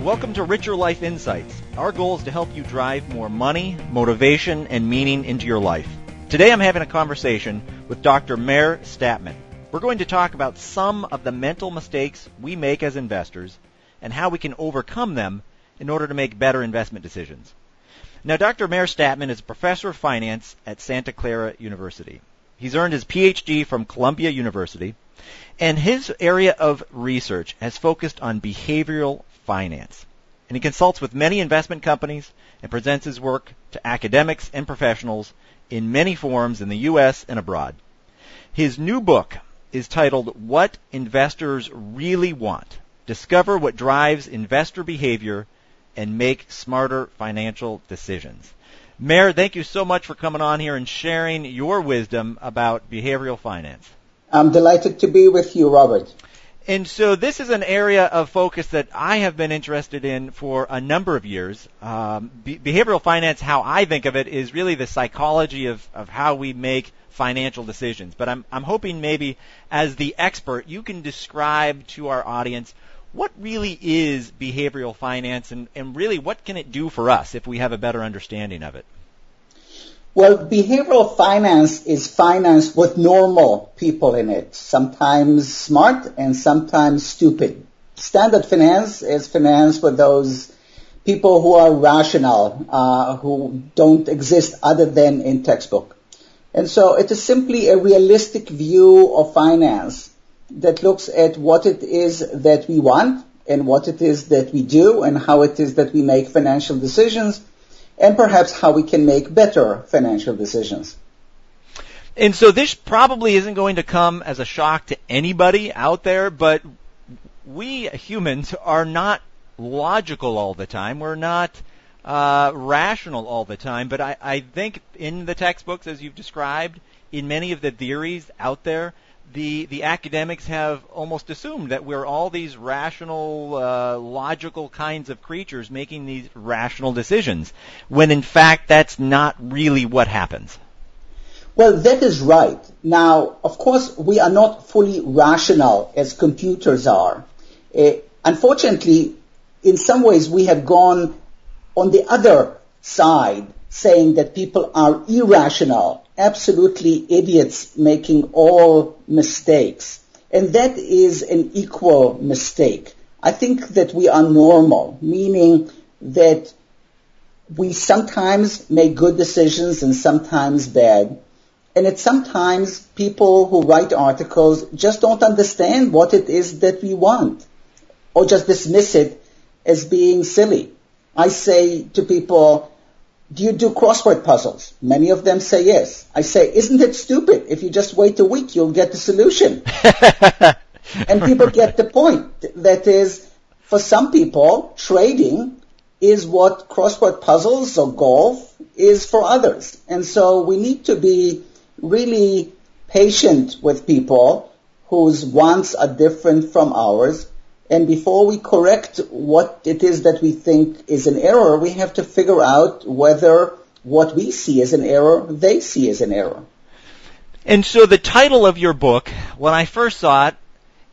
Welcome to Richer Life Insights. Our goal is to help you drive more money, motivation, and meaning into your life. Today I'm having a conversation with Dr. Meir Statman. We're going to talk about some of the mental mistakes we make as investors and how we can overcome them in order to make better investment decisions. Now, Dr. Meir Statman is a professor of finance at Santa Clara University. He's earned his PhD from Columbia University, and his area of research has focused on behavioral finance. And he consults with many investment companies and presents his work to academics and professionals in many forums in the U.S. and abroad. His new book is titled What Investors Really Want: Discover What Drives Investor Behavior and Make Smarter Financial Decisions. Meir, thank you so much for coming on here and sharing your wisdom about behavioral finance. I'm delighted to be with you, Robert. And so this is an area of focus that I have been interested in for a number of years. Behavioral finance, how I think of it, is really the psychology of how we make financial decisions. But I'm hoping maybe as the expert, you can describe to our audience what really is behavioral finance and really what can it do for us if we have a better understanding of it? Well, behavioral finance is finance with normal people in it, sometimes smart and sometimes stupid. Standard finance is finance for those people who are rational, who don't exist other than in textbook. And so it is simply a realistic view of finance that looks at what it is that we want and what it is that we do and how it is that we make financial decisions, and perhaps how we can make better financial decisions. And so this probably isn't going to come as a shock to anybody out there, but we humans are not logical all the time. We're not rational all the time. But I think in the textbooks, as you've described, in many of the theories out there, the academics have almost assumed that we're all these rational, logical kinds of creatures making these rational decisions, when in fact that's not really what happens. Well, that is right. Now, of course, we are not fully rational as computers are. Unfortunately, in some ways we have gone on the other side, saying that people are irrational, absolutely idiots making all mistakes. And that is an equal mistake. I think that we are normal, meaning that we sometimes make good decisions and sometimes bad. And it's sometimes people who write articles just don't understand what it is that we want, or just dismiss it as being silly. I say to people, do you do crossword puzzles? Many of them say yes. I say, isn't it stupid? If you just wait a week, you'll get the solution. And people get the point. That is, for some people, trading is what crossword puzzles or golf is for others. And so we need to be really patient with people whose wants are different from ours. And before we correct what it is that we think is an error, we have to figure out whether what we see as an error, they see as an error. And so the title of your book, when I first saw it,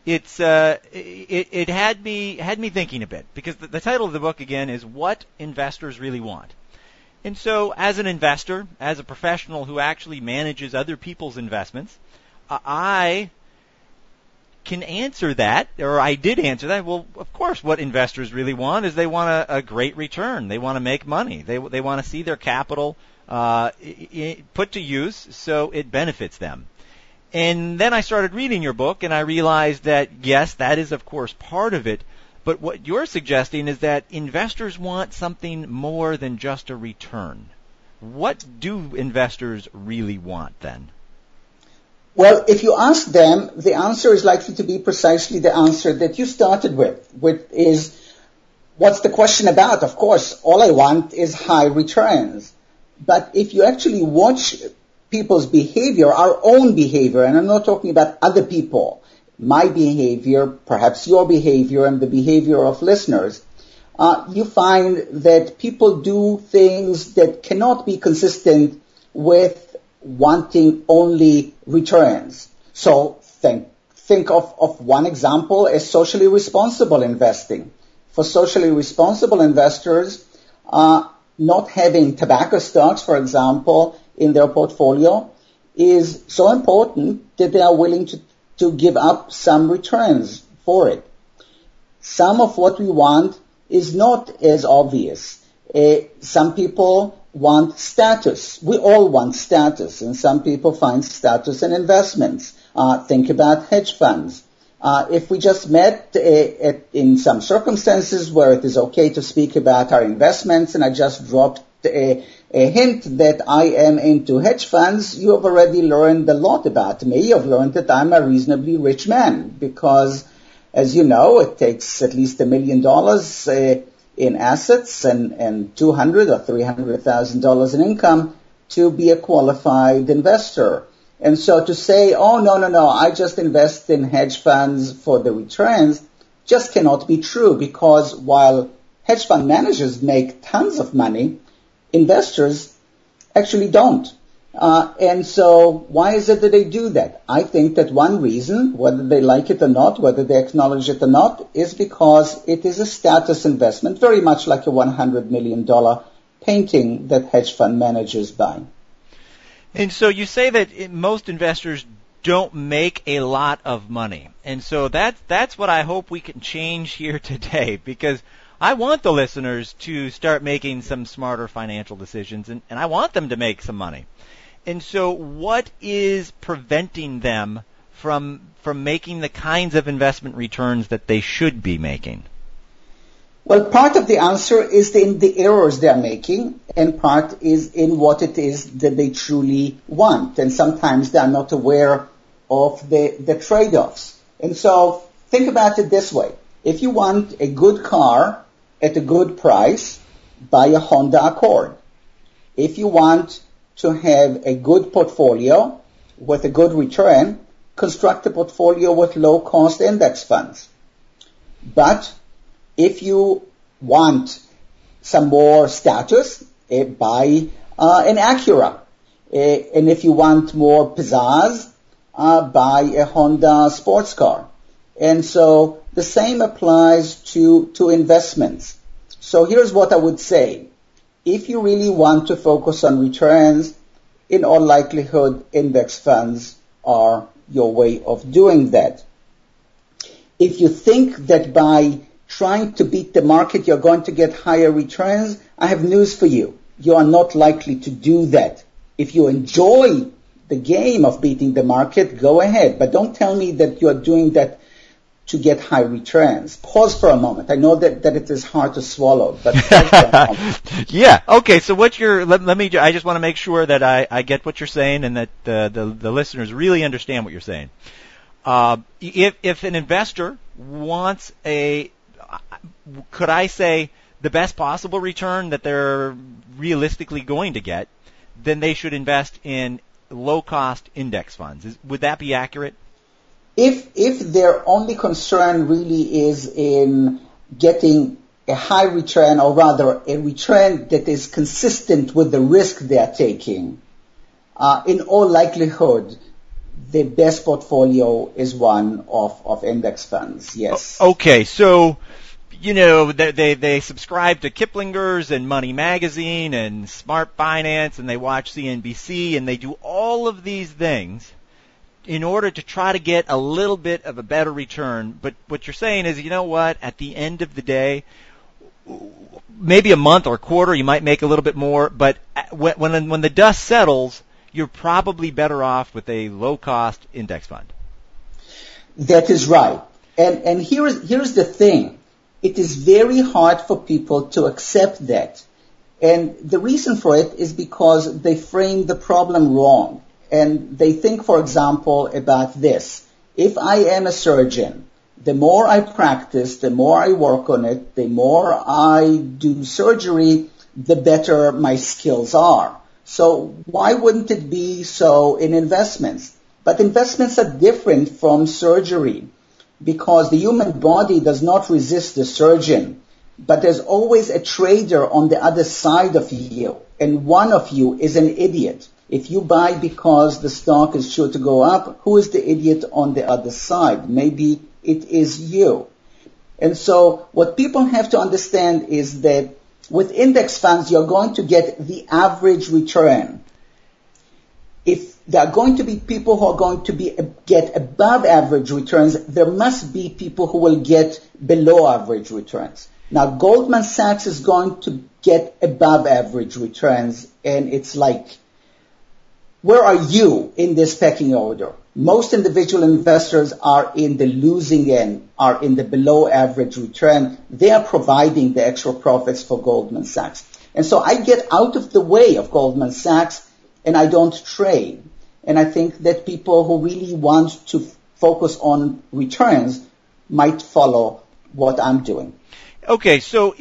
it had me thinking a bit, because the title of the book again is What Investors Really Want. And so as an investor, as a professional who actually manages other people's investments, I can answer that, or I did answer that. Well, of course, what investors really want is they want a great return. They want to make money. They want to see their capital put to use so it benefits them. And then I started reading your book, and I realized that, yes, that is, of course, part of it. But what you're suggesting is that investors want something more than just a return. What do investors really want then? Well, if you ask them, the answer is likely to be precisely the answer that you started with, which is, what's the question about? Of course, all I want is high returns. But if you actually watch people's behavior, our own behavior, and I'm not talking about other people, my behavior, perhaps your behavior, and the behavior of listeners, you find that people do things that cannot be consistent with wanting only returns. So think of one example as socially responsible investing. for socially responsible investors, not having tobacco stocks, for example, in their portfolio is so important that they are willing to give up some returns for it. Some of what we want is not as obvious. Some people want status. We all want status, and some people find status in investments. Think about hedge funds. If we just met in some circumstances where it is okay to speak about our investments, and I just dropped a hint that I am into hedge funds, you have already learned a lot about me. You've learned that I'm a reasonably rich man because, as you know, it takes at least $1 million in assets and $200,000 or $300,000 in income to be a qualified investor. And so to say, oh, no, I just invest in hedge funds for the returns just cannot be true, because while hedge fund managers make tons of money, investors actually don't. And so why is it that they do that? I think that one reason, whether they like it or not, whether they acknowledge it or not, is because it is a status investment, very much like a $100 million painting that hedge fund managers buy. And so you say that most investors don't make a lot of money. And so that's what I hope we can change here today, because I want the listeners to start making some smarter financial decisions, and I want them to make some money. And so what is preventing them from making the kinds of investment returns that they should be making? Well, part of the answer is in the errors they're making, and part is in what it is that they truly want. And sometimes they're not aware of the trade-offs. And so think about it this way. If you want a good car at a good price, buy a Honda Accord. If you want to have a good portfolio with a good return, construct a portfolio with low-cost index funds. But if you want some more status, buy an Acura. And if you want more pizzazz, buy a Honda sports car. And so the same applies to investments. So here's what I would say. If you really want to focus on returns, in all likelihood, index funds are your way of doing that. If you think that by trying to beat the market you're going to get higher returns, I have news for you. You are not likely to do that. If you enjoy the game of beating the market, go ahead. But don't tell me that you are doing that to get high returns. Pause for a moment. I know that it is hard to swallow, but pause for a moment. Yeah. Okay. So let me. I just want to make sure that I get what you're saying and that the listeners really understand what you're saying. If an investor wants could I say the best possible return that they're realistically going to get, then they should invest in low-cost index funds. Would that be accurate? If their only concern really is in getting a high return, or rather a return that is consistent with the risk they are taking, in all likelihood, the best portfolio is one of index funds, yes. Okay, so, they subscribe to Kiplinger's and Money Magazine and Smart Finance, and they watch CNBC, and they do all of these things in order to try to get a little bit of a better return. But what you're saying is, you know what, at the end of the day, maybe a month or a quarter, you might make a little bit more, but when the dust settles, you're probably better off with a low-cost index fund. That is right. And here's the thing. It is very hard for people to accept that. And the reason for it is because they frame the problem wrong. And they think, for example, about this. If I am a surgeon, the more I practice, the more I work on it, the more I do surgery, the better my skills are. So why wouldn't it be so in investments? But investments are different from surgery because the human body does not resist the surgeon, but there's always a trader on the other side of you, and one of you is an idiot. If you buy because the stock is sure to go up, who is the idiot on the other side? Maybe it is you. And so what people have to understand is that with index funds, you're going to get the average return. If there are going to be people who are going to get above average returns, there must be people who will get below average returns. Now, Goldman Sachs is going to get above average returns, and it's like, where are you in this pecking order? Most individual investors are in the losing end, are in the below average return. They are providing the extra profits for Goldman Sachs. And so I get out of the way of Goldman Sachs and I don't trade. And I think that people who really want to focus on returns might follow what I'm doing. Okay, so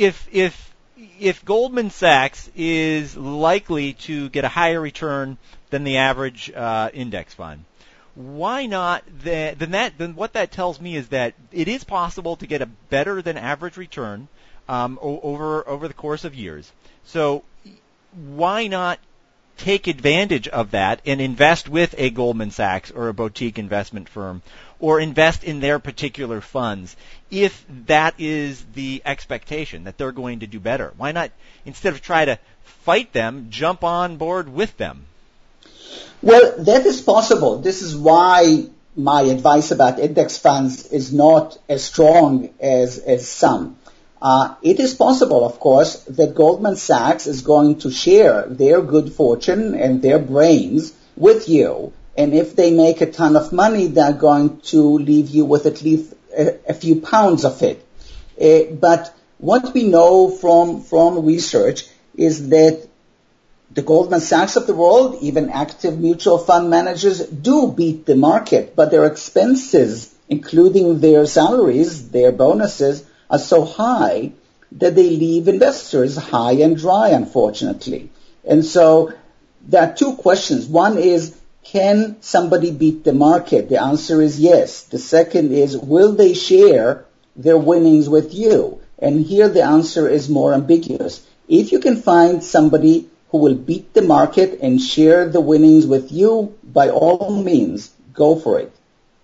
if Goldman Sachs is likely to get a higher return than the average index fund, why not then what that tells me is that it is possible to get a better than average return over the course of years. So why not take advantage of that and invest with a Goldman Sachs or a boutique investment firm, or invest in their particular funds if that is the expectation that they're going to do better? Why not, instead of try to fight them, jump on board with them? Well, that is possible. This is why my advice about index funds is not as strong as some. It is possible, of course, that Goldman Sachs is going to share their good fortune and their brains with you. And if they make a ton of money, they're going to leave you with at least a few pounds of it. But what we know from research is that the Goldman Sachs of the world, even active mutual fund managers, do beat the market, but their expenses, including their salaries, their bonuses, are so high that they leave investors high and dry, unfortunately. And so there are two questions. One is, can somebody beat the market? The answer is yes. The second is, will they share their winnings with you? And here the answer is more ambiguous. If you can find somebody who will beat the market and share the winnings with you, by all means, go for it.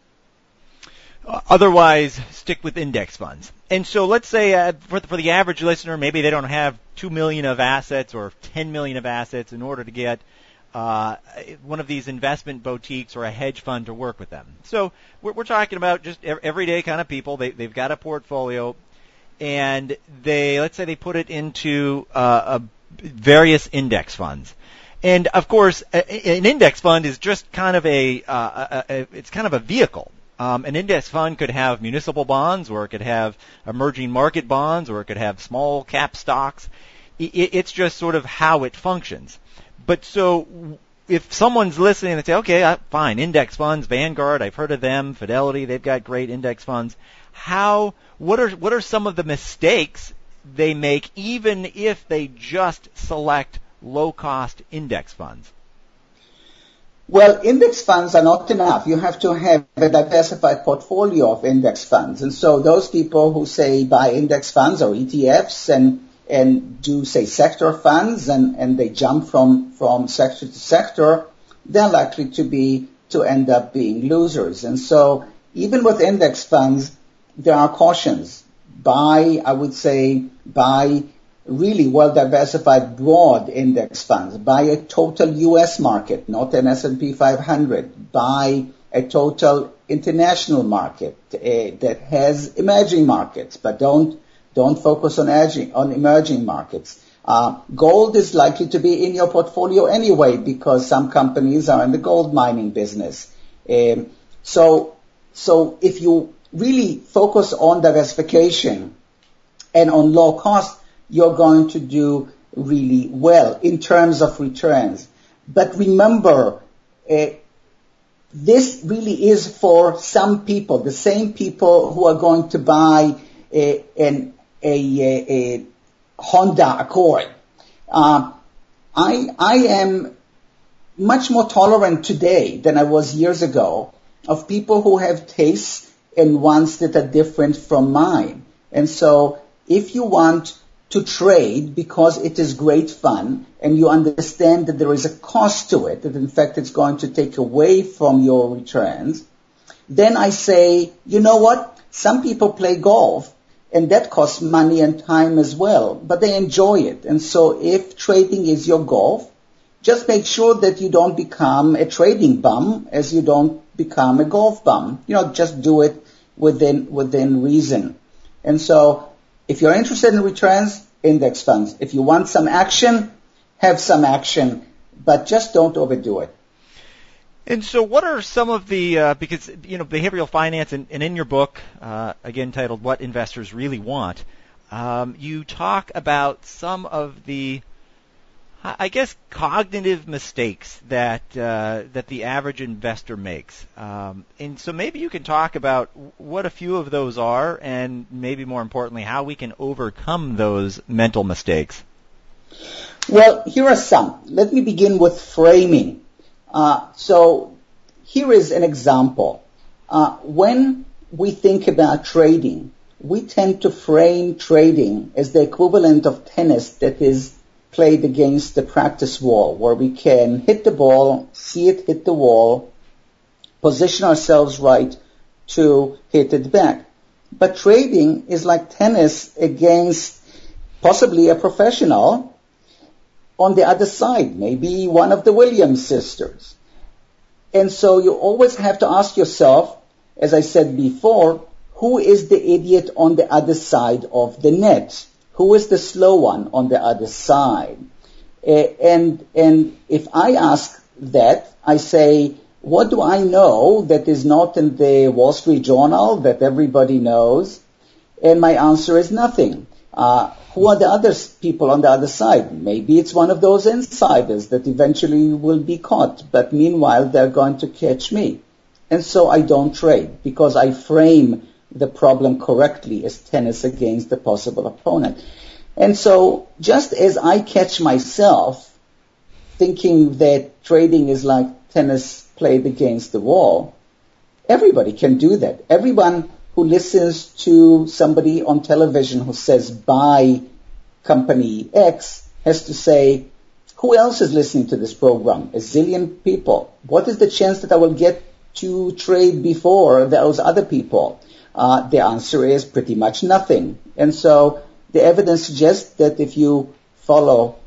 Otherwise, stick with index funds. And so let's say for the average listener, maybe they don't have $2 million of assets or $10 million of assets in order to get one of these investment boutiques or a hedge fund to work with them. So we're talking about just everyday kind of people. They've got a portfolio, and let's say they put it into various index funds. And of course, an index fund is just kind of it's kind of a vehicle. An index fund could have municipal bonds, or it could have emerging market bonds, or it could have small cap stocks. It's just sort of how it functions. But so if someone's listening and they say, okay, fine, index funds, Vanguard, I've heard of them, Fidelity, they've got great index funds. What are some of the mistakes they make, even if they just select low-cost index funds? Well, index funds are not enough. You have to have a diversified portfolio of index funds. And so those people who say buy index funds or ETFs and do, say, sector funds and they jump from sector to sector, they're likely to end up being losers. And so even with index funds, there are cautions. Buy really well-diversified broad index funds. Buy a total U.S. market, not an S&P 500. Buy a total international market that has emerging markets, but don't focus on emerging markets. Gold is likely to be in your portfolio anyway because some companies are in the gold mining business. So if you really focus on diversification and on low cost, you're going to do really well in terms of returns. But remember, this really is for some people, the same people who are going to buy a Honda Accord. I am much more tolerant today than I was years ago of people who have tastes and wants that are different from mine. And so if you want to trade because it is great fun and you understand that there is a cost to it, that in fact it's going to take away from your returns, then I say, you know what? Some people play golf And that costs money and time as well, but they enjoy it. And so if trading is your goal, just make sure that you don't become a trading bum as you don't become a golf bum. Just do it within reason. And so if you're interested in returns, index funds. If you want some action, have some action, but just don't overdo it. And so what are some of the, because, behavioral finance, and in your book, again titled What Investors Really Want, you talk about some of the, I guess, cognitive mistakes that the average investor makes. And so maybe you can talk about what a few of those are, and maybe more importantly, how we can overcome those mental mistakes. Well, here are some. Let me begin with framing. So here is an example. When we think about trading, we tend to frame trading as the equivalent of tennis that is played against the practice wall, where we can hit the ball, see it hit the wall, position ourselves right to hit it back. But trading is like tennis against possibly a professional on the other side, maybe one of the Williams sisters. And so you always have to ask yourself, as I said before, who is the idiot on the other side of the net? Who is the slow one on the other side? And if I ask that, I say, what do I know that is not in the Wall Street Journal that everybody knows? And my answer is nothing. Who are the other people on the other side? Maybe it's one of those insiders that eventually will be caught, but meanwhile they're going to catch me. And so I don't trade because I frame the problem correctly as tennis against the possible opponent. And so just as I catch myself thinking that trading is like tennis played against the wall, everybody can do that. Everyone who listens to somebody on television who says buy company X has to say, who else is listening to this program? A zillion people. What is the chance that I will get to trade before those other people? The answer is pretty much nothing. And so the evidence suggests that if you follow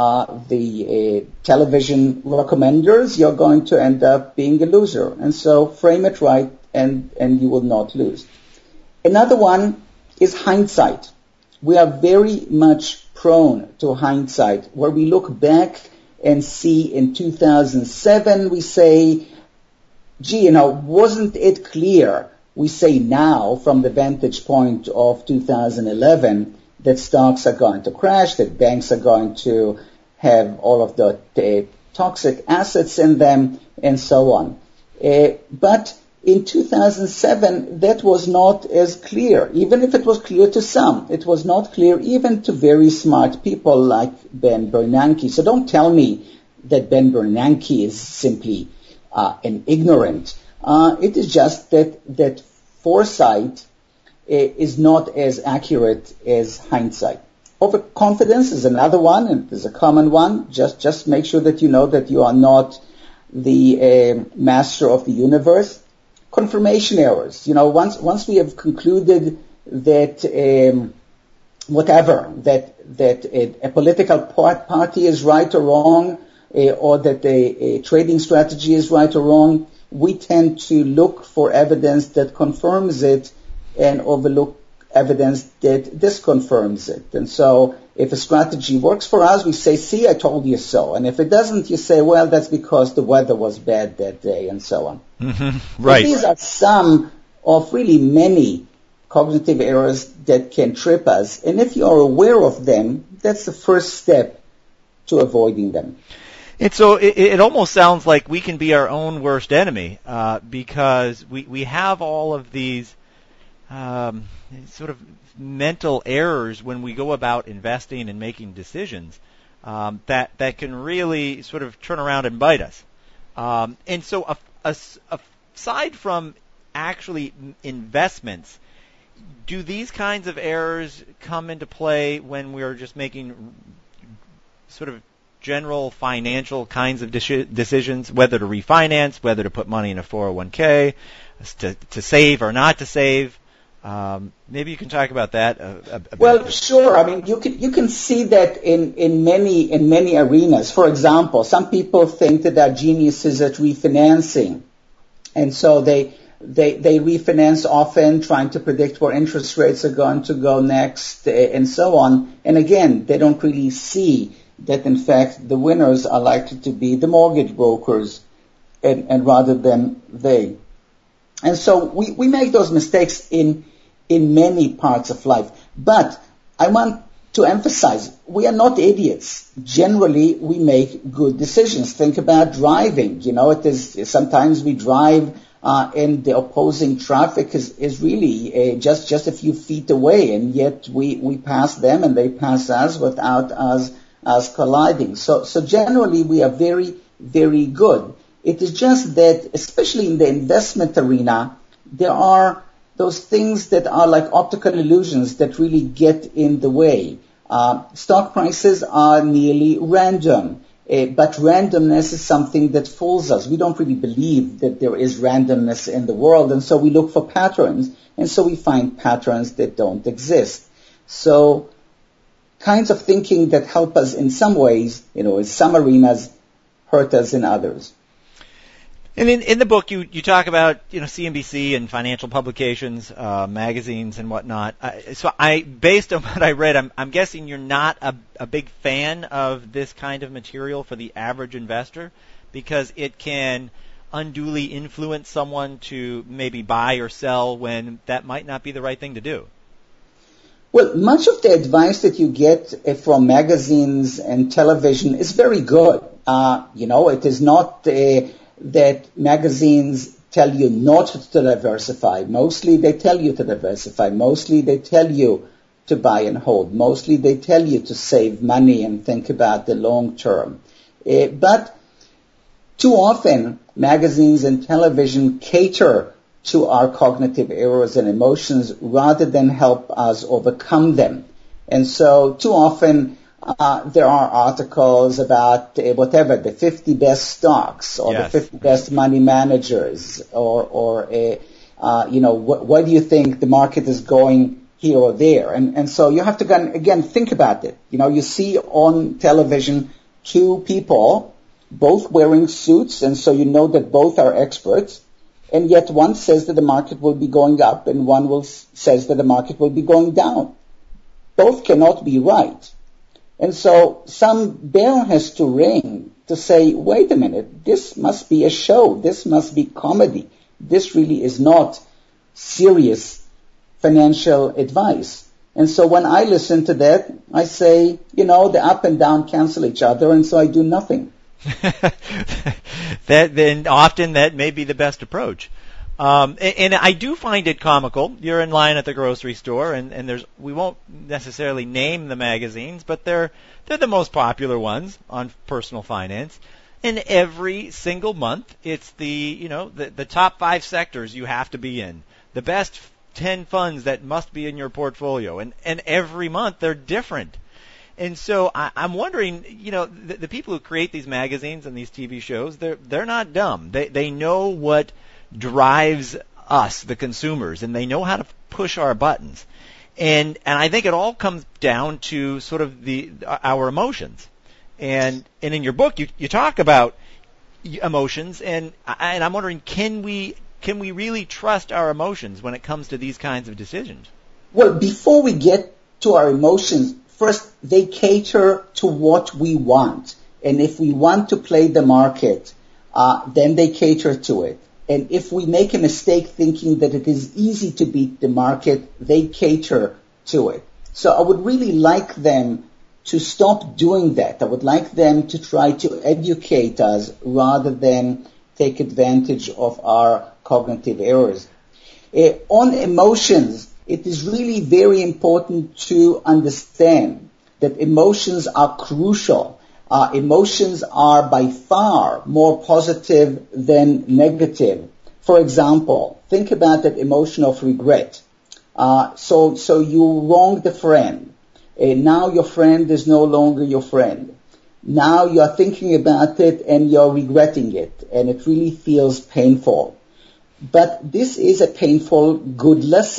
the television recommenders, you're going to end up being a loser. And so frame it right and you will not lose. Another one is hindsight. We are very much prone to hindsight, where we look back and see in 2007, we say, gee, wasn't it clear? We say now, from the vantage point of 2011, that stocks are going to crash, that banks are going to have all of the toxic assets in them, and so on. But in 2007, that was not as clear. Even if it was clear to some, it was not clear even to very smart people like Ben Bernanke. So don't tell me that Ben Bernanke is simply an ignorant. It is just that foresight is not as accurate as hindsight. Overconfidence is another one, and is a common one. Just make sure that you know that you are not the master of the universe. Confirmation errors. Once we have concluded that a political party is right or wrong, or that a trading strategy is right or wrong, we tend to look for evidence that confirms it and overlook evidence that disconfirms it. And so if a strategy works for us, we say, see, I told you so. And if it doesn't, you say, well, that's because the weather was bad that day, and so on. Mm-hmm. Right. So these are some of really many cognitive errors that can trip us. And if you are aware of them, that's the first step to avoiding them. And so it almost sounds like we can be our own worst enemy because we have all of these sort of mental errors when we go about investing and making decisions that can really sort of turn around and bite us. And so aside from actually investments, do these kinds of errors come into play when we're just making sort of general financial kinds of decisions, whether to refinance, whether to put money in a 401k, to save or not to save? Maybe you can talk about that a bit. Well, sure. I mean, you can see that in many arenas. For example, some people think that they're geniuses at refinancing, and so they refinance often, trying to predict where interest rates are going to go next, and so on. And again, they don't really see that in fact the winners are likely to be the mortgage brokers, and rather than they. And so we make those mistakes in many parts of life. But I want to emphasize, we are not idiots. Generally, we make good decisions. Think about driving. You know, sometimes we drive and the opposing traffic is really just a few feet away, and yet we pass them and they pass us without us colliding. So generally, we are very, very good. It is just that, especially in the investment arena, there are those things that are like optical illusions that really get in the way. Stock prices are nearly random, but randomness is something that fools us. We don't really believe that there is randomness in the world, and so we look for patterns, and so we find patterns that don't exist. So kinds of thinking that help us in some ways, in some arenas, hurt us in others. And in the book, you talk about CNBC and financial publications, magazines and whatnot. So based on what I read, I'm guessing you're not a big fan of this kind of material for the average investor, because it can unduly influence someone to maybe buy or sell when that might not be the right thing to do. Well, much of the advice that you get from magazines and television is very good. It is not that magazines tell you not to diversify. Mostly they tell you to diversify. Mostly they tell you to buy and hold. Mostly they tell you to save money and think about the long term. But too often magazines and television cater to our cognitive errors and emotions rather than help us overcome them. And so too often there are articles about the 50 best stocks or Yes. the 50 best money managers or what do you think the market is going here or there? And so you have to, again, think about it. You see on television two people both wearing suits, and so you know that both are experts, and yet one says that the market will be going up and one says that the market will be going down. Both cannot be right. And so some bell has to ring to say, wait a minute, this must be a show. This must be comedy. This really is not serious financial advice. And so when I listen to that, I say, the up and down cancel each other, and so I do nothing. Then often that may be the best approach. And I do find it comical. You're in line at the grocery store, and we won't necessarily name the magazines, but they're the most popular ones on personal finance. And every single month, it's the top 5 sectors you have to be in, the best 10 funds that must be in your portfolio, and every month they're different. And so I'm wondering, the people who create these magazines and these TV shows, they're not dumb. They know what drives us, the consumers, and they know how to push our buttons. And I think it all comes down to sort of our emotions. And in your book, you talk about emotions, and I'm wondering, can we really trust our emotions when it comes to these kinds of decisions? Well, before we get to our emotions, first, they cater to what we want. And if we want to play the market, then they cater to it. And if we make a mistake thinking that it is easy to beat the market, they cater to it. So I would really like them to stop doing that. I would like them to try to educate us rather than take advantage of our cognitive errors. On emotions, it is really very important to understand that emotions are crucial. Emotions are by far more positive than negative. For example, think about that emotion of regret. So you wronged a friend. Now your friend is no longer your friend. Now you are thinking about it and you're regretting it, and it really feels painful. But this is a painful good lesson.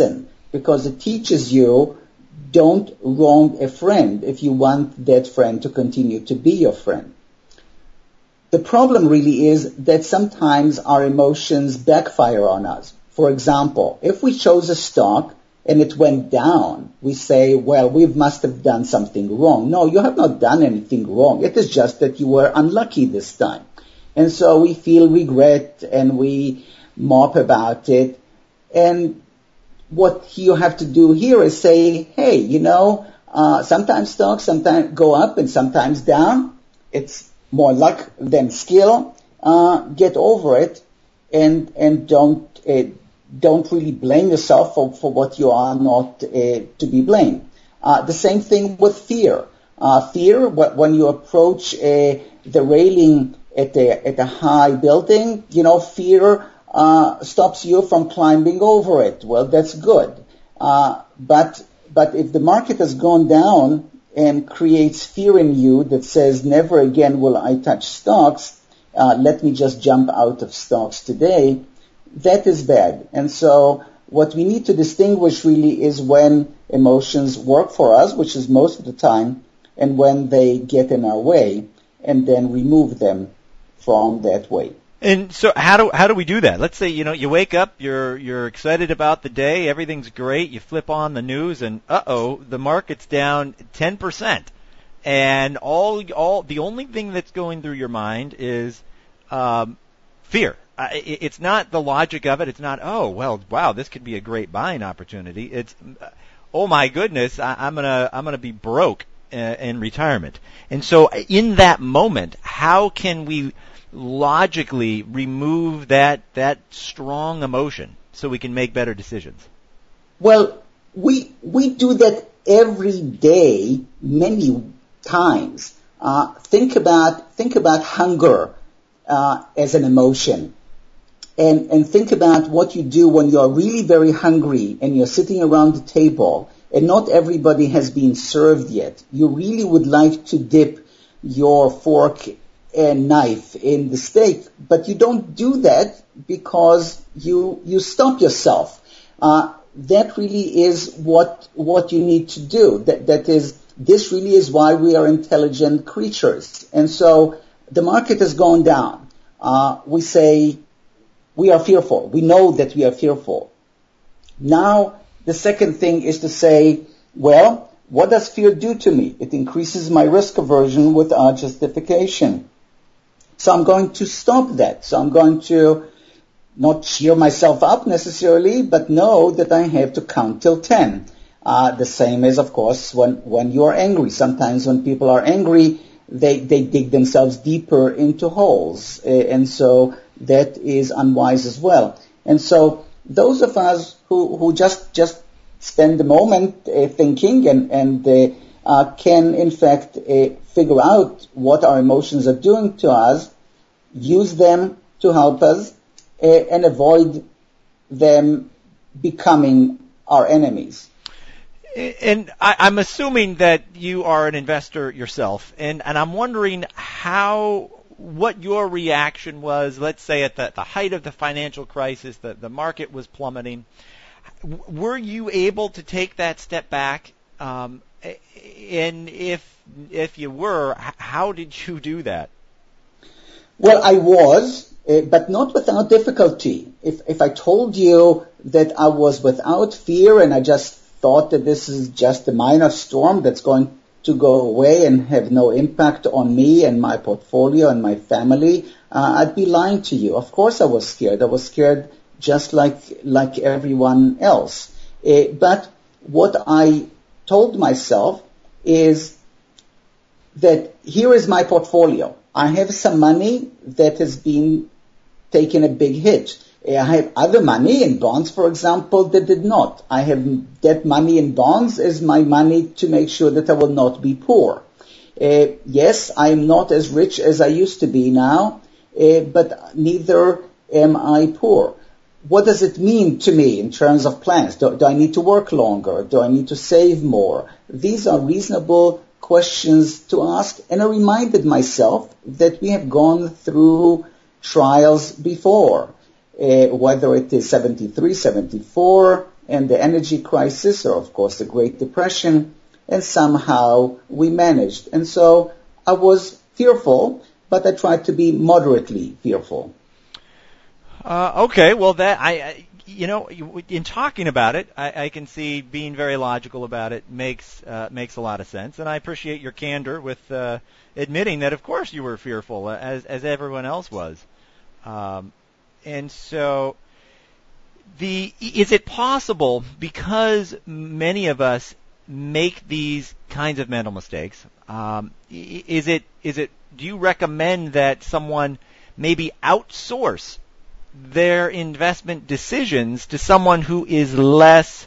because it teaches you don't wrong a friend if you want that friend to continue to be your friend. The problem really is that sometimes our emotions backfire on us. For example, if we chose a stock and it went down, we say, well, we must have done something wrong. No, you have not done anything wrong. It is just that you were unlucky this time. And so we feel regret and we mop about it. And what you have to do here is say, hey, sometimes stocks sometimes go up and sometimes down. It's more luck than skill. Get over it and don't really blame yourself for what you are not to be blamed. The same thing with fear. Fear, when you approach the railing at a high building, fear stops you from climbing over it. Well, that's good. But if the market has gone down and creates fear in you that says, never again will I touch stocks, let me just jump out of stocks today, that is bad. And so what we need to distinguish really is when emotions work for us, which is most of the time, and when they get in our way, and then remove them from that way. And so how do we do that? Let's say, you wake up, you're excited about the day, everything's great, you flip on the news and the market's down 10%. And the only thing that's going through your mind is fear. It's not the logic of it. It's not, wow, this could be a great buying opportunity. It's, oh my goodness, I'm gonna be broke in retirement. And so in that moment, how can we logically remove that strong emotion so we can make better decisions? Well, we do that every day, many times. Think about hunger as an emotion, and think about what you do when you're really very hungry and you're sitting around the table and not everybody has been served yet. You really would like to dip your fork and knife in the steak, but you don't do that because you stop yourself. That really is what you need to do. This really is why we are intelligent creatures. And so the market has gone down. We say we are fearful. We know that we are fearful. Now, the second thing is to say, well, what does fear do to me? It increases my risk aversion without justification. So I'm going to stop that. So I'm going to not cheer myself up necessarily, but know that I have to count till 10. The same as, of course, when you are angry. Sometimes when people are angry, they dig themselves deeper into holes. And so that is unwise as well. And so those of us who just spend a moment thinking and can in fact figure out what our emotions are doing to us, use them to help us, and avoid them becoming our enemies. And I'm assuming that you are an investor yourself, and I'm wondering what your reaction was, let's say at the height of the financial crisis, the market was plummeting. Were you able to take that step back? And if you were, how did you do that? Well, I was, but not without difficulty. If I told you that I was without fear and I just thought that this is just a minor storm that's going to go away and have no impact on me and my portfolio and my family, I'd be lying to you. Of course I was scared. I was scared just like everyone else. But what I told myself is that here is my portfolio. I have some money that has been taking a big hit. I have other money in bonds, for example, that did not. I have that money in bonds as my money to make sure that I will not be poor. Yes, I am not as rich as I used to be now, but neither am I poor. What does it mean to me in terms of plans? Do I need to work longer? Do I need to save more? These are reasonable questions to ask, and I reminded myself that we have gone through trials before, whether it is 73, 74, and the energy crisis, or of course the Great Depression, and somehow we managed. And so I was fearful, but I tried to be moderately fearful. Okay, well, in talking about it, I can see being very logical about it makes a lot of sense, and I appreciate your candor with admitting that, of course, you were fearful, as everyone else was. And so, is it possible, because many of us make these kinds of mental mistakes, do you recommend that someone maybe outsource their investment decisions to someone who is less,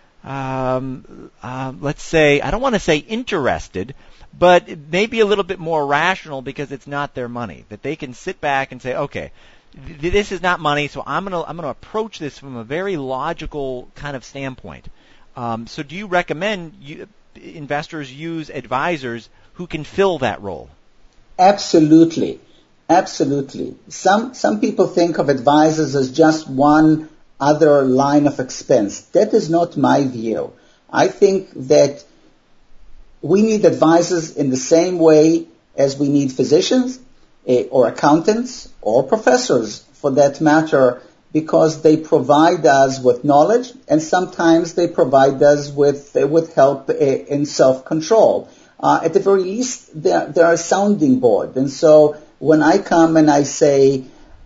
let's say, I don't want to say interested, but maybe a little bit more rational because it's not their money, that they can sit back and say, okay, this is not money, so I'm gonna approach this from a very logical kind of standpoint. So do you recommend investors use advisors who can fill that role? Absolutely. Absolutely. Some people think of advisors as just one other line of expense. That is not my view. I think that we need advisors in the same way as we need physicians or accountants or professors, for that matter, because they provide us with knowledge, and sometimes they provide us with help in self-control. At the very least, they're a sounding board. And so when I come and I say,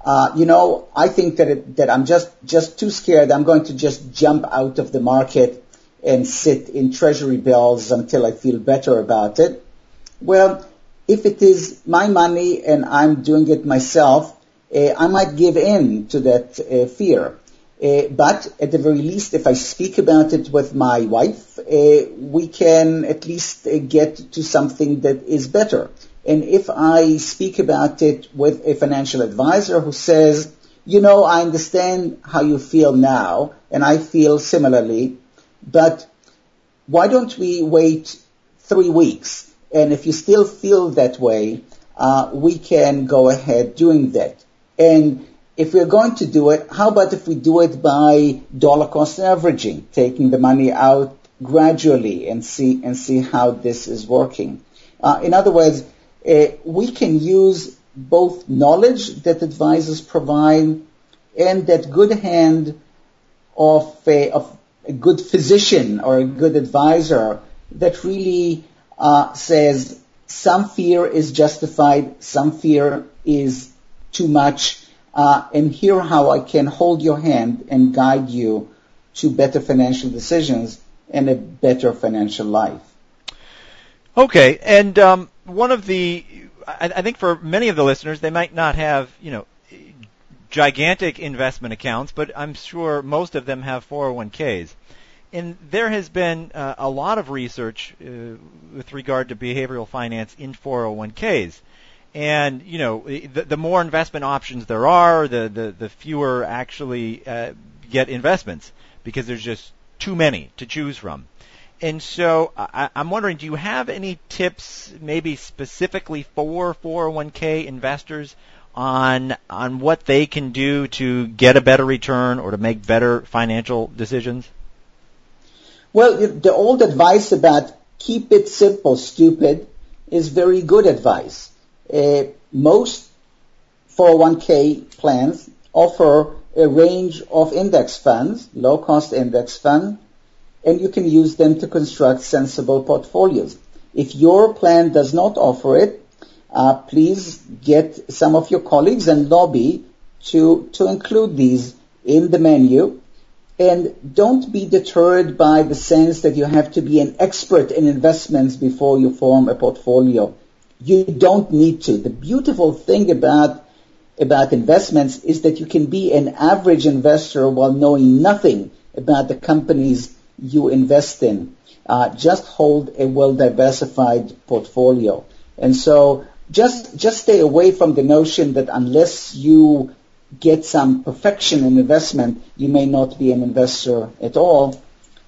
I think that I'm just too scared, I'm going to just jump out of the market and sit in treasury bills until I feel better about it. Well, if it is my money and I'm doing it myself, I might give in to that fear. But at the very least, if I speak about it with my wife, we can at least get to something that is better. And if I speak about it with a financial advisor who says, I understand how you feel now, and I feel similarly, but why don't we wait 3 weeks? And if you still feel that way, we can go ahead doing that. And if we're going to do it, how about if we do it by dollar cost averaging, taking the money out gradually and see how this is working? In other words, we can use both knowledge that advisors provide and that good hand of a good physician or a good advisor that really says some fear is justified, some fear is too much, and here how I can hold your hand and guide you to better financial decisions and a better financial life. Okay, and one of I think for many of the listeners, they might not have, gigantic investment accounts, but I'm sure most of them have 401ks. And there has been a lot of research with regard to behavioral finance in 401ks. And, the more investment options there are, the fewer actually get investments because there's just too many to choose from. And so I'm wondering, do you have any tips maybe specifically for 401k investors on what they can do to get a better return or to make better financial decisions? Well, the old advice about keep it simple, stupid, is very good advice. Most 401k plans offer a range of index funds, low-cost index funds, and you can use them to construct sensible portfolios. If your plan does not offer it, please get some of your colleagues and lobby to include these in the menu. And don't be deterred by the sense that you have to be an expert in investments before you form a portfolio. You don't need to. The beautiful thing about investments is that you can be an average investor while knowing nothing about the companies you invest in. Just hold a well-diversified portfolio. And so just stay away from the notion that unless you get some perfection in investment, you may not be an investor at all.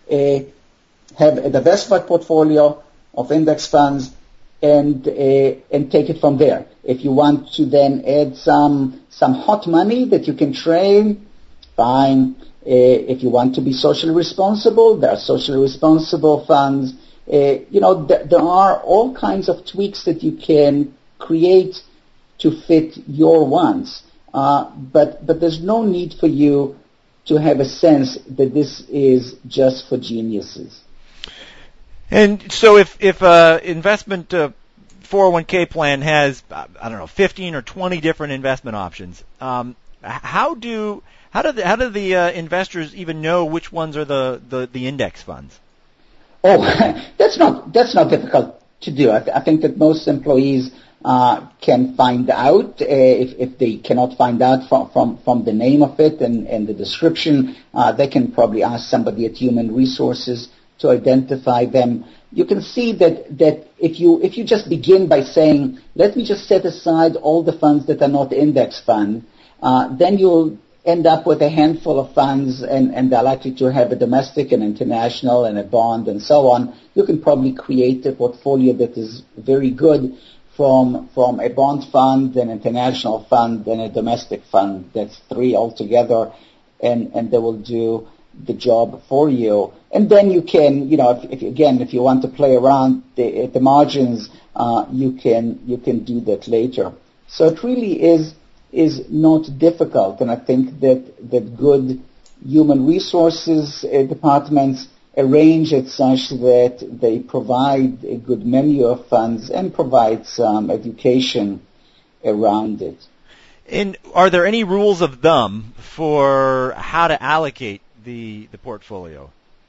Have a diversified portfolio of index funds and take it from there. If you want to then add some hot money that you can trade, fine. If you want to be socially responsible, there are socially responsible funds. There are all kinds of tweaks that you can create to fit your wants. But there's no need for you to have a sense that this is just for geniuses. And so if investment 401k plan has, 15 or 20 different investment options, how do the investors even know which ones are the index funds? Oh, that's not difficult to do. I think that most employees can find out. If they cannot find out from the name of it and the description, they can probably ask somebody at Human Resources to identify them. You can see that if you just begin by saying, let me just set aside all the funds that are not index fund, then you'll end up with a handful of funds, and they're likely to have a domestic and international and a bond and so on. You can probably create a portfolio that is very good from a bond fund, an international fund, and a domestic fund. That's 3 altogether, and they will do the job for you. And then you can, if you want to play around at the margins, you can do that later. So it really is not difficult, and I think that good human resources departments arrange it such that they provide a good menu of funds and provide some education around it. And are there any rules of thumb for how to allocate the portfolio?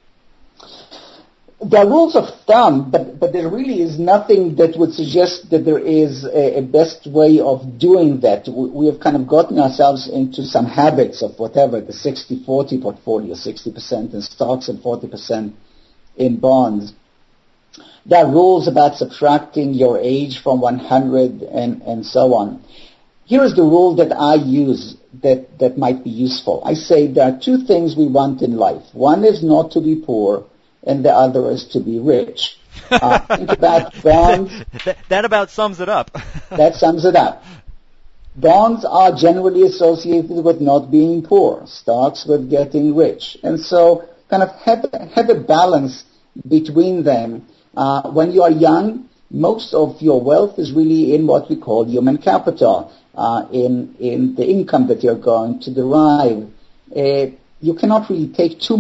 There are rules of thumb, but there really is nothing that would suggest that there is a best way of doing that. We have kind of gotten ourselves into some habits of whatever, the 60-40 portfolio, 60% in stocks and 40% in bonds. There are rules about subtracting your age from 100 and so on. Here is the rule that I use that might be useful. I say there are 2 things we want in life. One is not to be poor, and the other is to be rich. Think about bonds. That about sums it up. That sums it up. Bonds are generally associated with not being poor, stocks with getting rich. And so kind of have a balance between them. When you are young, most of your wealth is really in what we call human capital, in the income that you're going to derive. You cannot really take too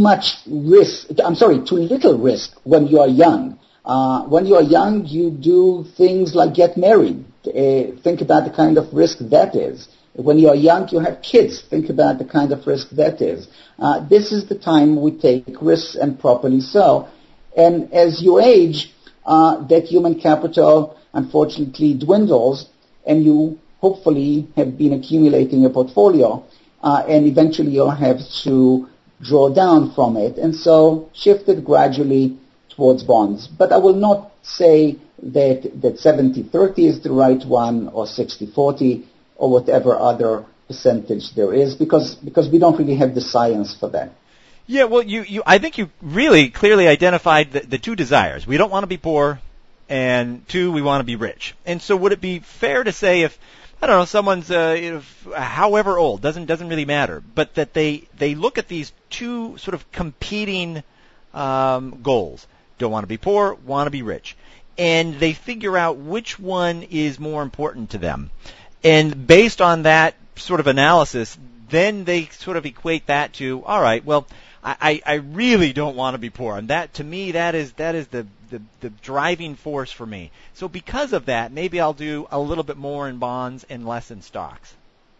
little risk when you are young. When you are young, you do things like get married. Think about the kind of risk that is. When you are young, you have kids. Think about the kind of risk that is. This is the time we take risks, and properly so. And as you age, that human capital unfortunately dwindles, and you hopefully have been accumulating a portfolio. And eventually you'll have to draw down from it, and so shift it gradually towards bonds. But I will not say that 70-30 is the right one, or 60-40, or whatever other percentage there is, because we don't really have the science for that. Yeah, well, I think you really clearly identified the 2 desires. We don't want to be poor, and 2, we want to be rich. And so would it be fair to say if, I don't know, someone's however old, doesn't really matter, but that they look at these 2 sort of competing goals. Don't want to be poor, want to be rich. And they figure out which one is more important to them. And based on that sort of analysis, then they sort of equate that to, all right, well, I really don't want to be poor. And that, to me, that is the driving force for me. So because of that, maybe I'll do a little bit more in bonds and less in stocks.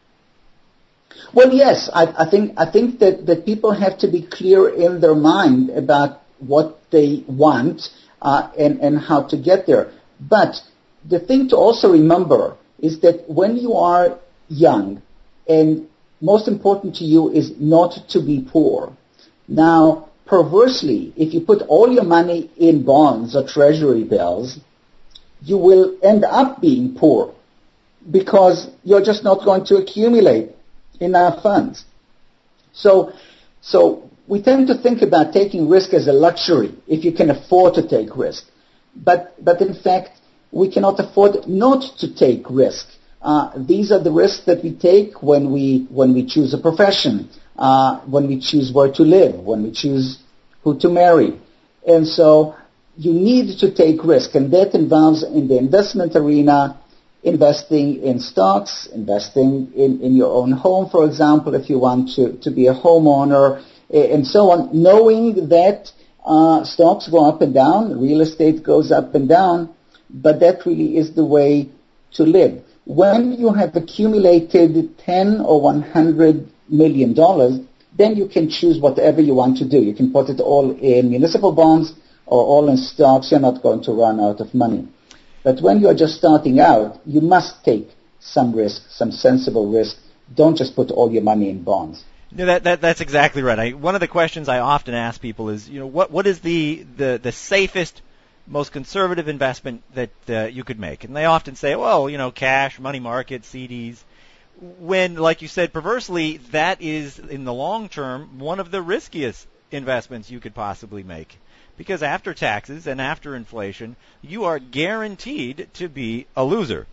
Well, yes, I think that people have to be clear in their mind about what they want and how to get there. But the thing to also remember is that when you are young, and most important to you is not to be poor. Now, perversely, if you put all your money in bonds or treasury bills, you will end up being poor because you're just not going to accumulate enough funds. So we tend to think about taking risk as a luxury if you can afford to take risk. But in fact, we cannot afford not to take risk. These are the risks that we take when we choose a profession, when we choose where to live, when we choose who to marry. And so you need to take risk, and that involves in the investment arena investing in stocks, investing in your own home, for example, if you want to be a homeowner, and so on, knowing that stocks go up and down, real estate goes up and down, but that really is the way to live. When you have accumulated $10 or $100 million, then you can choose whatever you want to do. You can put it all in municipal bonds or all in stocks. You're not going to run out of money. But when you're just starting out, you must take some risk, some sensible risk. Don't just put all your money in bonds. No, that's exactly right. One of the questions I often ask people is, what is the safest, most conservative investment that you could make? And they often say, well, cash, money market, CDs. When, like you said, perversely, that is, in the long term, one of the riskiest investments you could possibly make. Because after taxes and after inflation, you are guaranteed to be a loser.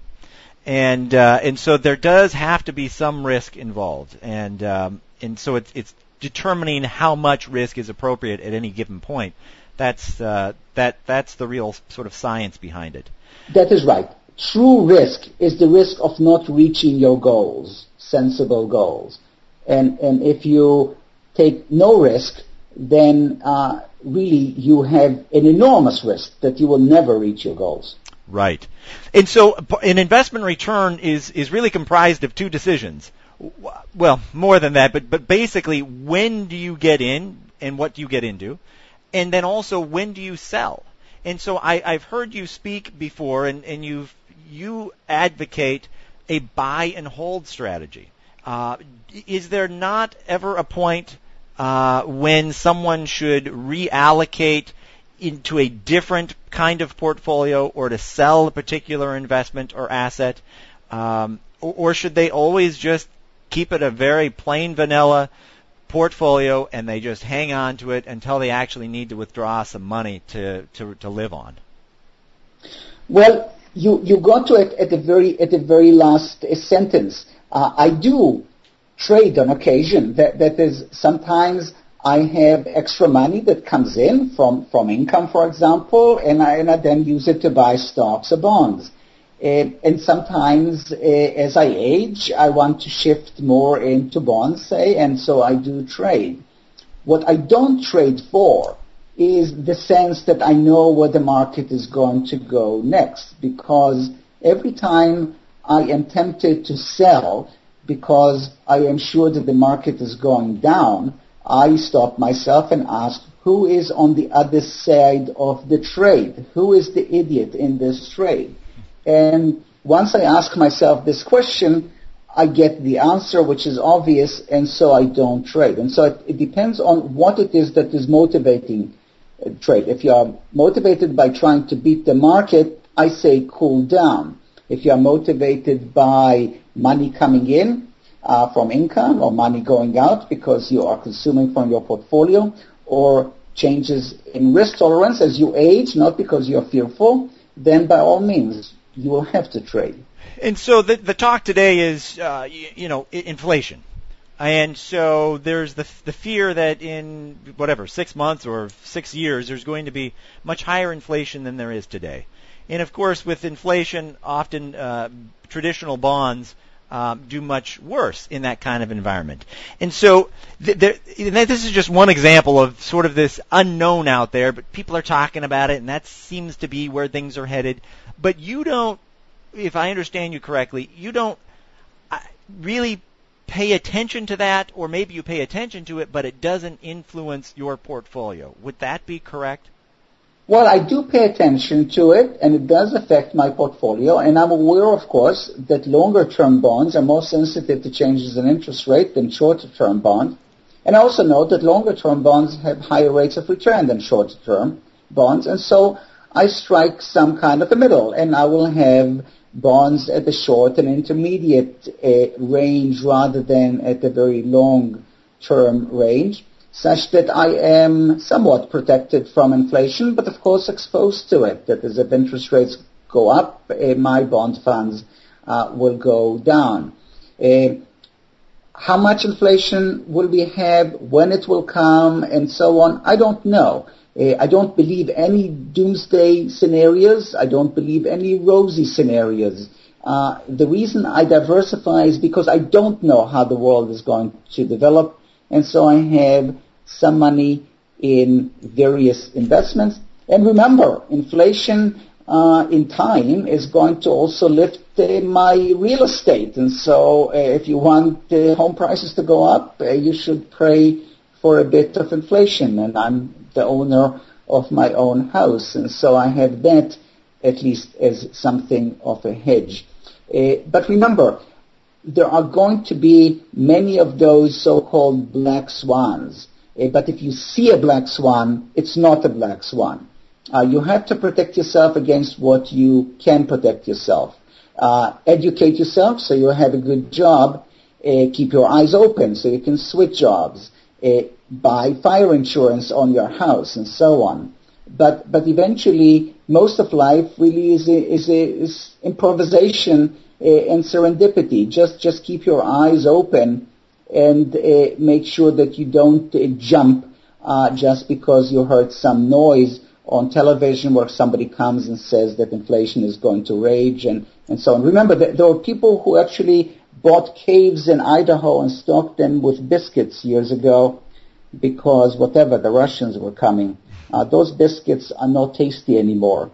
And so there does have to be some risk involved. And so it's determining how much risk is appropriate at any given point. That's the real sort of science behind it. That is right. True risk is the risk of not reaching your goals, sensible goals. And if you take no risk, then really you have an enormous risk that you will never reach your goals. Right. And so an investment return is really comprised of two decisions. Well, more than that, but basically, when do you get in and what do you get into? And then also, when do you sell? And so I've heard you speak before, and you advocate a buy and hold strategy. Is there not ever a point when someone should reallocate into a different kind of portfolio or to sell a particular investment or asset? Or should they always just keep it a very plain vanilla portfolio and they just hang on to it until they actually need to withdraw some money to live on? Well, you got to it at the very last sentence. I do trade on occasion. That is, sometimes I have extra money that comes in from income, for example, and I then use it to buy stocks or bonds. And sometimes, as I age, I want to shift more into bonds, say, and so I do trade. What I don't trade for is the sense that I know where the market is going to go next, because every time I am tempted to sell because I am sure that the market is going down, I stop myself and ask, who is on the other side of the trade? Who is the idiot in this trade? And once I ask myself this question, I get the answer, which is obvious, and so I don't trade. And so it depends on what it is that is motivating trade. If you are motivated by trying to beat the market, I say cool down. If you are motivated by money coming in from income or money going out because you are consuming from your portfolio, or changes in risk tolerance as you age, not because you're fearful, then by all means, you will have to trade. And so the talk today is, inflation. And so there's the fear that in, 6 months or 6 years, there's going to be much higher inflation than there is today. And of course, with inflation, often traditional bonds do much worse in that kind of environment. And so this is just one example of sort of this unknown out there, but people are talking about it, and that seems to be where things are headed. But you don't, if I understand you correctly, you don't really pay attention to that, or maybe you pay attention to it, but it doesn't influence your portfolio. Would that be correct? Well, I do pay attention to it, and it does affect my portfolio, and I'm aware, of course, that longer-term bonds are more sensitive to changes in interest rate than shorter-term bonds. And I also know that longer-term bonds have higher rates of return than shorter-term bonds, and so I strike some kind of a middle, and I will have bonds at the short and intermediate range rather than at the very long-term range, such that I am somewhat protected from inflation, but of course exposed to it. That is, if interest rates go up, my bond funds will go down. How much inflation will we have, when it will come, and so on, I don't know. I don't believe any doomsday scenarios. I don't believe any rosy scenarios. The reason I diversify is because I don't know how the world is going to develop, and so I have some money in various investments. And remember, inflation in time is going to also lift my real estate. And so if you want home prices to go up, you should pray for a bit of inflation. And I'm the owner of my own house, and so I have that at least as something of a hedge. But remember, there are going to be many of those so-called black swans. But if you see a black swan, it's not a black swan. You have to protect yourself against what you can protect yourself. Educate yourself so you have a good job. Keep your eyes open so you can switch jobs. Buy fire insurance on your house and so on. But eventually, most of life really is improvisation and serendipity. Just keep your eyes open and make sure that you don't jump just because you heard some noise on television where somebody comes and says that inflation is going to rage and so on. Remember, there were people who actually bought caves in Idaho and stocked them with biscuits years ago because the Russians were coming. Those biscuits are not tasty anymore.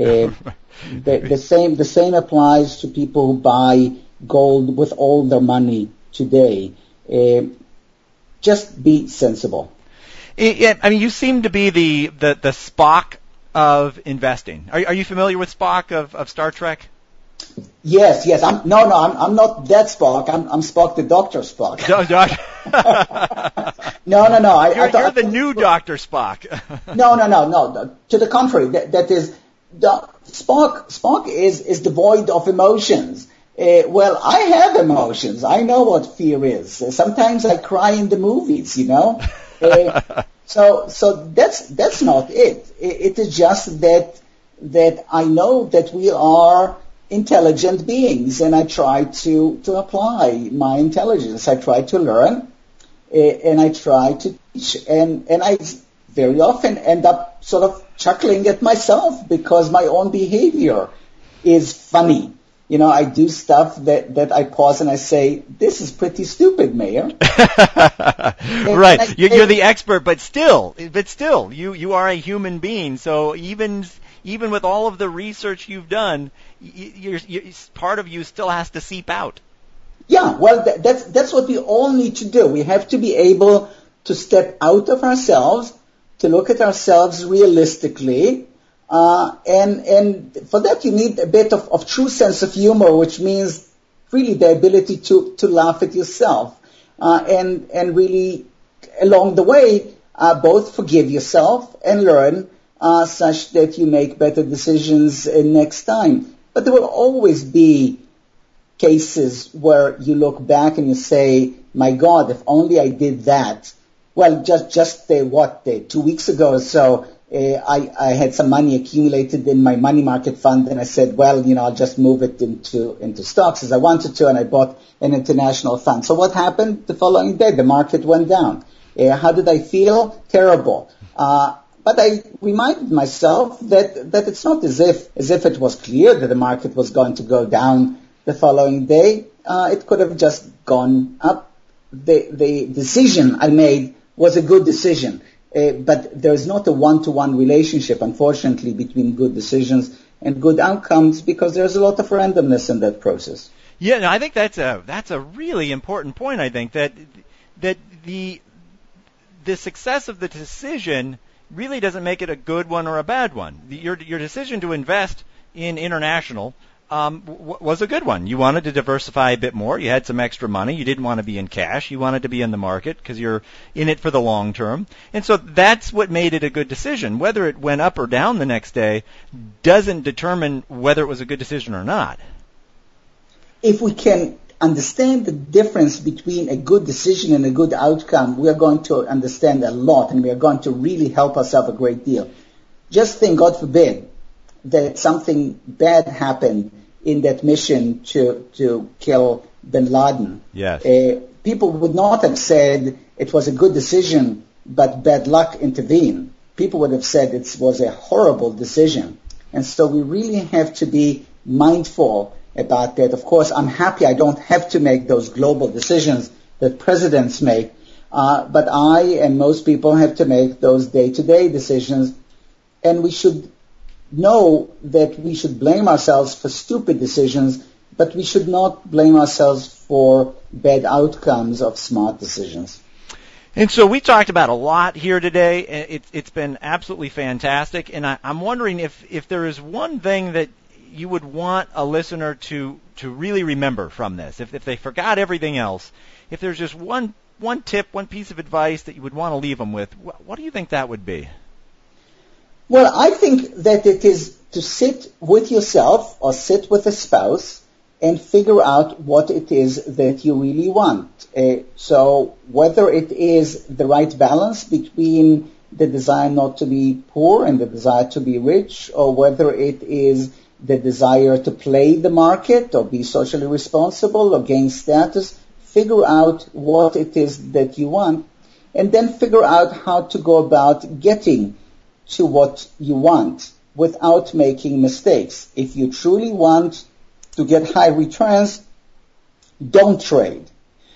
The same applies to people who buy gold with all their money today. Just be sensible. Yeah, I mean, you seem to be the Spock of investing. Are you familiar with Spock of Star Trek? Yes. I'm not that Spock. I'm Spock, the Doctor Spock. No. You're the new Dr. Spock. No. To the contrary, that is, Spock is devoid of emotions. Well, I have emotions. I know what fear is. Sometimes I cry in the movies, you know. So that's not it. It is just that I know that we are intelligent beings, and I try to apply my intelligence. I try to learn, and I try to teach, and I very often end up sort of chuckling at myself because my own behavior is funny. You know, I do stuff that I pause and I say, this is pretty stupid, Meir. Right. You're the expert, but still, you are a human being. So even with all of the research you've done, part of you still has to seep out. Yeah, well, that's what we all need to do. We have to be able to step out of ourselves, to look at ourselves realistically, and for that you need a bit of true sense of humor, which means really the ability to laugh at yourself, and really along the way both forgive yourself and learn such that you make better decisions next time. But there will always be cases where you look back and you say, my God, if only I did that. Well, just 2 weeks ago or so, I had some money accumulated in my money market fund, and I said, well, I'll just move it into stocks as I wanted to, and I bought an international fund. So what happened the following day? The market went down. How did I feel? Terrible. But I reminded myself that it's not as if it was clear that the market was going to go down the following day. It could have just gone up. The decision I made was a good decision. But there's not a one-to-one relationship, unfortunately, between good decisions and good outcomes because there's a lot of randomness in that process. Yeah, no, I think that's a really important point. I think that the success of the decision really doesn't make it a good one or a bad one. Your decision to invest in international was a good one. You wanted to diversify a bit more. You had some extra money. You didn't want to be in cash. You wanted to be in the market because you're in it for the long term. And so that's what made it a good decision. Whether it went up or down the next day doesn't determine whether it was a good decision or not. If we can understand the difference between a good decision and a good outcome, we are going to understand a lot, and we are going to really help ourselves a great deal. Just think, God forbid, that something bad happened in that mission to kill bin Laden. Yes. People would not have said it was a good decision, but bad luck intervened. People would have said it was a horrible decision. And so we really have to be mindful about that. Of course, I'm happy I don't have to make those global decisions that presidents make, but I and most people have to make those day-to-day decisions, and we should know that we should blame ourselves for stupid decisions, but we should not blame ourselves for bad outcomes of smart decisions. And so we talked about a lot here today. It's been absolutely fantastic, and I'm wondering if there is one thing that you would want a listener to really remember from this. If they forgot everything else, if there's just one tip, one piece of advice that you would want to leave them with, what do you think that would be? Well, I think that it is to sit with yourself or sit with a spouse and figure out what it is that you really want. So whether it is the right balance between the desire not to be poor and the desire to be rich, or whether it is the desire to play the market or be socially responsible or gain status, figure out what it is that you want, and then figure out how to go about getting to what you want without making mistakes. If you truly want to get high returns, don't trade.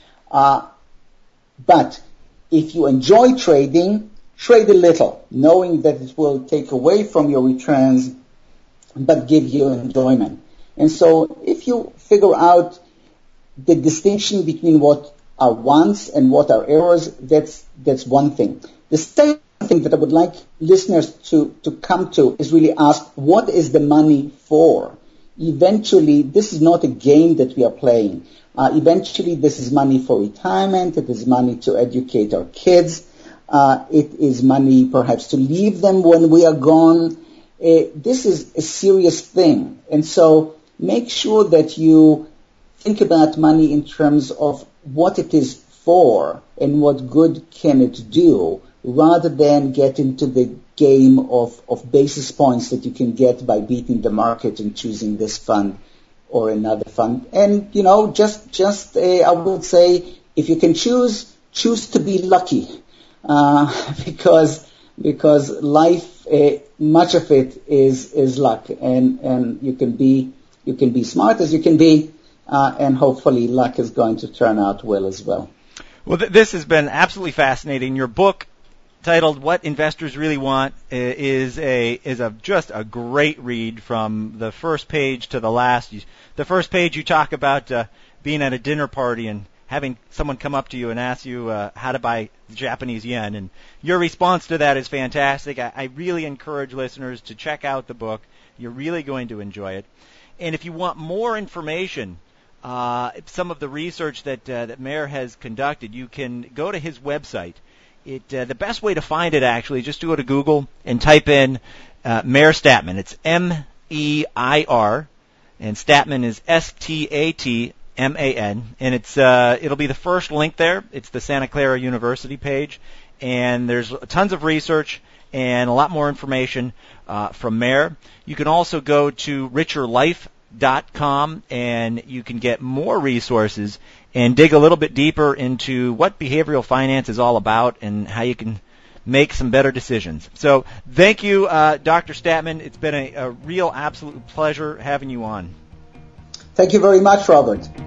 But if you enjoy trading, trade a little, knowing that it will take away from your returns but give you enjoyment. And so if you figure out the distinction between what are wants and what are errors, that's one thing. The second thing that I would like listeners to come to is really ask, what is the money for? Eventually, this is not a game that we are playing. Eventually, this is money for retirement. It is money to educate our kids. It is money perhaps to leave them when we are gone. This is a serious thing. And so make sure that you think about money in terms of what it is for and what good can it do, rather than get into the game of basis points that you can get by beating the market and choosing this fund or another fund. And, I would say, if you can choose to be lucky, because life, much of it is luck, and you can be smart as you can be, and hopefully luck is going to turn out well as well. Well, this has been absolutely fascinating. Your book, titled "What Investors Really Want," is just a great read from the first page to the last. The first page you talk about being at a dinner party and having someone come up to you and ask you how to buy Japanese yen, and your response to that is fantastic. I really encourage listeners to check out the book. You're really going to enjoy it. And if you want more information, some of the research that Meir has conducted, you can go to his website. The best way to find it, actually, is just to go to Google and type in Meir Statman. It's M-E-I-R, and Statman is S-T-A-T-M-A-N, and it'll be the first link there. It's the Santa Clara University page, and there's tons of research and a lot more information from Meir. You can also go to richerlife.com, and you can get more resources and dig a little bit deeper into what behavioral finance is all about and how you can make some better decisions. So thank you, Dr. Statman. It's been a real absolute pleasure having you on. Thank you very much, Robert.